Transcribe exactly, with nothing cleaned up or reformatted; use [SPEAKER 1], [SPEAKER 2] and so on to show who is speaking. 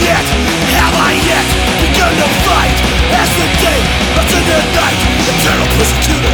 [SPEAKER 1] yet, have I yet begun to fight as the day of the night, eternal persecutor?